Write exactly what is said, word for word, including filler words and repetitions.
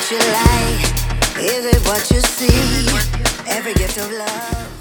what you like? Is it what you see? Every gift of love.